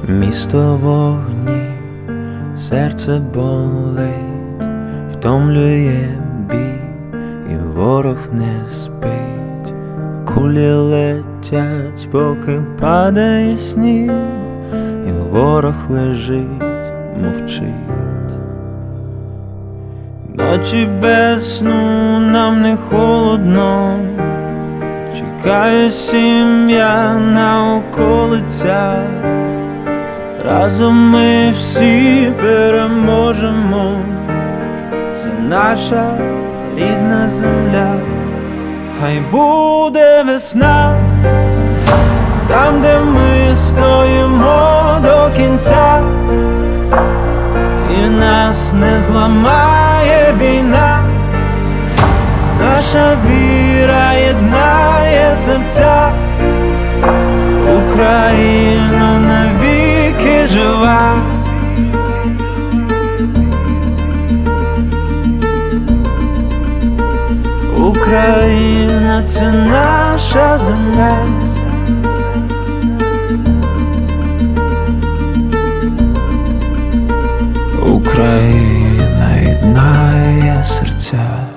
Місто вогні, серце болить, втомлює бій, і ворог не спить. Кулі летять, поки падає сніг, і ворог лежить, мовчить. Ночі без сну нам не холодно, чекає сім'я на околицях. Разом ми всі переможемо, це наша рідна земля. Хай буде весна, там, де ми стоїмо до кінця, і нас не зламає війна. Наша віра єднає серця, Україна навіки жива. Україна — це наша земля. Україна єднає серця.